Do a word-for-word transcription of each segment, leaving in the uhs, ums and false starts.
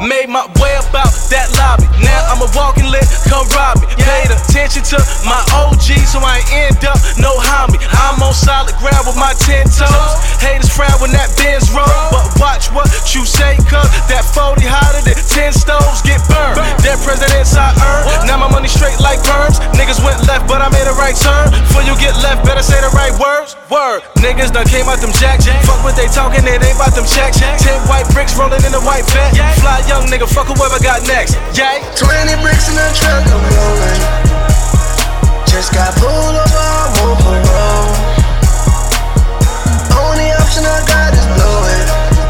Made my way about that lobby. Now I'm a walking lick, come rob me. Paid attention to my O G, so I ain't end up no homie. I'm on solid ground with my ten toes. Haters frown when that Benz roll, but watch what you say, cause that forty hotter than ten stoves get burned. Dead presidents I earn, now my money straight like perms. Niggas went left, but I made a right turn. Before you get left, better say the right words. Word, niggas done came out them jacks. Fuck what they talking, it ain't about them checks. Ten white bricks rolling in a white vet. Fly young nigga, fuck whoever got next. Yay. Twenty bricks in the truck, I'm rolling. Just got pulled over, I won't parole. Only option I got is blow it.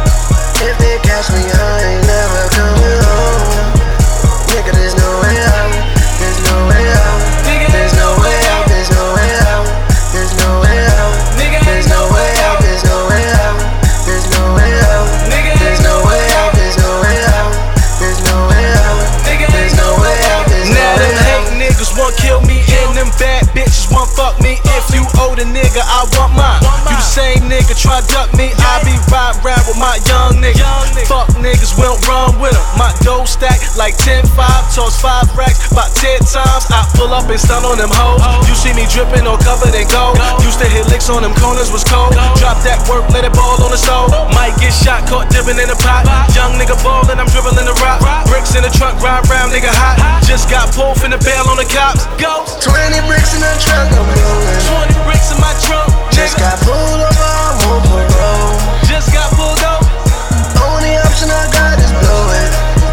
If they catch me, I ain't never coming home. Nigga, there's no way out. There's no way out. There's no way out. There's no way out. There's no way out. There's no way out. There's no way out. There's no way out. There's no way out. There's no way out. There's no way out. There's no way out. Now them hate niggas won't kill me, and them bad bitches won't fuck me. If you owe the nigga, I want mine. You the same nigga, try duck me. I be ride round with my young nigga. Fuck niggas, we don't run with them. My dough stack like ten five, toss five racks about ten times. I pull up and stun on them hoes. You see me dripping or covered in gold. Used to hit licks on them corners, was cold. Drop that work, let it ball on the stove. Might get shot, caught dipping in the pot. Young nigga ballin', I'm dribbling the rock. Bricks in the trunk, ride round, nigga hot. Just got pulled from the bail on the cops. Ghost. Twenty bricks in the truck, I'm rolling. Twenty bricks in my trunk. Just got pulled over, I won't parole. Just got pulled over. Only option I got is blow it.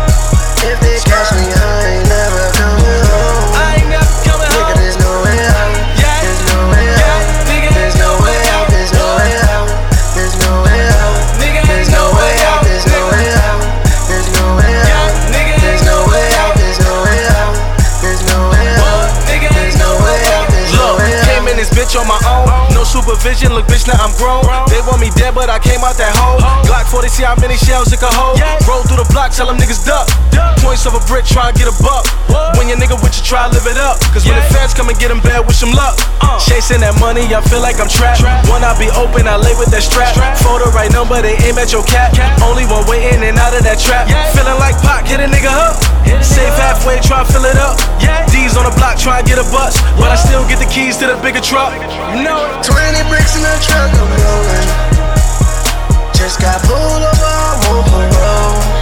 If they catch me, I ain't never coming home. I ain't never coming home. Nigga, there's no way out. Yeah. There's no way Yeah. out. Nigga, There's no way out. There's no way out. There's no way out. Nigga, There's no way out. There's no way out. There's no way out. Nigga, There's no way out. There's no way out. There's no way out. Nigga, There's no way out. There's no look, way out. came in this bitch on my own. No supervision, look bitch, now I'm grown. They want me dead, but I came out that hole. Glock forty, see how many shells it could hold. Roll through the block, tell them niggas duck. Points of a brick, try and get a buck. When your nigga with you, try live it up. Cause when the feds come and get him bad, wish him luck. Chasing that money, I feel like I'm trapped. When I be open, I lay with that strap. Photo right number, they aim at your cap. Only one way in and out of that trap. Feeling like Pac, hit a nigga up. Safe halfway, try and fill it up. D's on the block, try and get a bus. But I still get the keys to the bigger truck. You know it. Twenty bricks in the truck, I'm rolling. Just got pulled over, I won't parole.